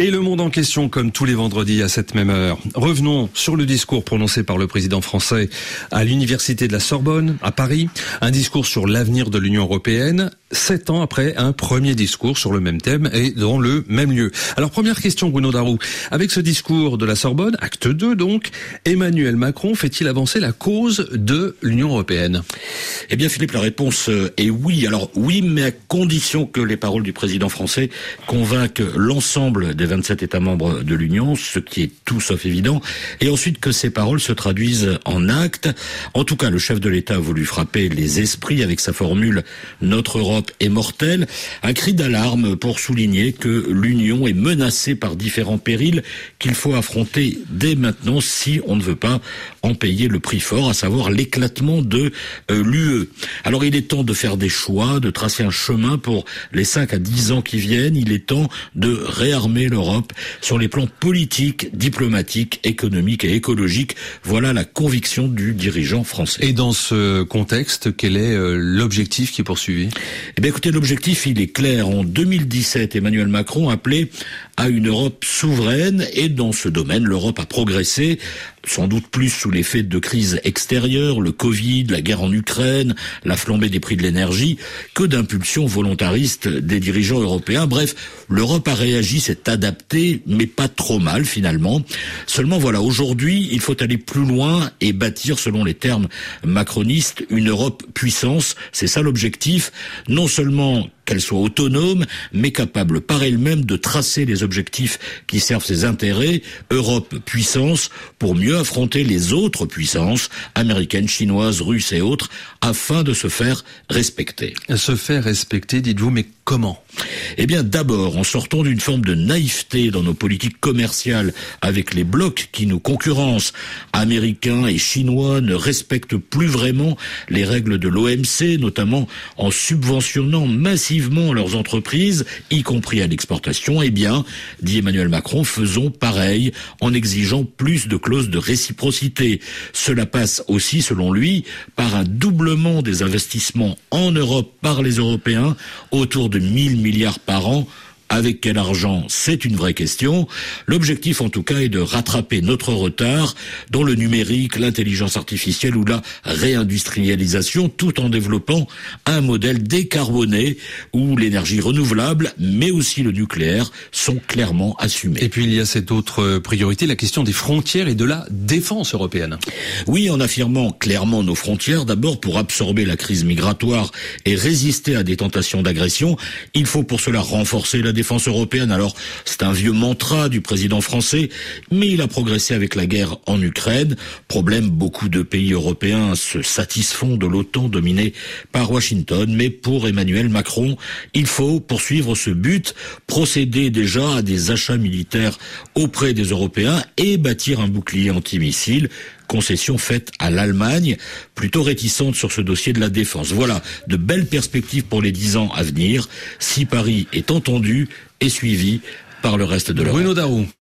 Et le monde en question, comme tous les vendredis à cette même heure. Revenons sur le discours prononcé par le président français à l'université de la Sorbonne, à Paris. Un discours sur l'avenir de l'Union européenne, 7 ans après un premier discours sur le même thème et dans le même lieu. Alors, première question, Bruno Darou. Avec ce discours de la Sorbonne, acte 2 donc, Emmanuel Macron fait-il avancer la cause de l'Union européenne? Eh bien, Philippe, la réponse est oui. Alors, oui, mais à condition que les paroles du président français convainquent l'ensemble des 27 États membres de l'Union, ce qui est tout sauf évident, et ensuite que ces paroles se traduisent en actes. En tout cas, le chef de l'État a voulu frapper les esprits avec sa formule « Notre Europe est mortelle », un cri d'alarme pour souligner que l'Union est menacée par différents périls qu'il faut affronter dès maintenant si on ne veut pas en payer le prix fort, à savoir l'éclatement de l'UE. Alors il est temps de faire des choix, de tracer un chemin pour les 5 à 10 ans qui viennent. Il est temps de réarmer l'Europe sur les plans politiques, diplomatiques, économiques et écologiques. Voilà la conviction du dirigeant français. Et dans ce contexte, quel est l'objectif qui est poursuivi? Eh bien écoutez, l'objectif il est clair. En 2017, Emmanuel Macron appelait à une Europe souveraine et dans ce domaine, l'Europe a progressé, sans doute plus sous l'effet de crises extérieures, le Covid, la guerre en Ukraine, la flambée des prix de l'énergie, que d'impulsions volontaristes des dirigeants européens. Bref, l'Europe a réagi, s'est adaptée, mais pas trop mal finalement. Seulement voilà, aujourd'hui, il faut aller plus loin et bâtir, selon les termes macronistes, une Europe puissance. C'est ça l'objectif. Non seulement qu'elle soit autonome, mais capable par elle-même de tracer les objectifs qui servent ses intérêts, Europe puissance, pour mieux affronter les autres puissances, américaines, chinoises, russes et autres, afin de se faire respecter. Se faire respecter, dites-vous, mais comment? Eh bien, d'abord, en sortant d'une forme de naïveté dans nos politiques commerciales avec les blocs qui nous concurrencent. Américains et Chinois ne respectent plus vraiment les règles de l'OMC, notamment en subventionnant massivement leurs entreprises, y compris à l'exportation. Eh bien, dit Emmanuel Macron, faisons pareil en exigeant plus de clauses de réciprocité. Cela passe aussi, selon lui, par un doublement des investissements en Europe par les Européens, autour de 1000 milliards par an. Avec quel argent? C'est une vraie question. L'objectif, en tout cas, est de rattraper notre retard dans le numérique, l'intelligence artificielle ou la réindustrialisation, tout en développant un modèle décarboné où l'énergie renouvelable, mais aussi le nucléaire, sont clairement assumés. Et puis il y a cette autre priorité, la question des frontières et de la défense européenne. Oui, en affirmant clairement nos frontières, d'abord pour absorber la crise migratoire et résister à des tentations d'agression, il faut pour cela renforcer la défense européenne. Alors, c'est un vieux mantra du président français, mais il a progressé avec la guerre en Ukraine. Problème, beaucoup de pays européens se satisfont de l'OTAN dominée par Washington, mais pour Emmanuel Macron, il faut poursuivre ce but, procéder déjà à des achats militaires auprès des Européens et bâtir un bouclier antimissile. Concession faite à l'Allemagne, plutôt réticente sur ce dossier de la défense. Voilà, de belles perspectives pour les 10 ans à venir, si Paris est entendu et suivi par le reste de l'Europe. Bruno Darou.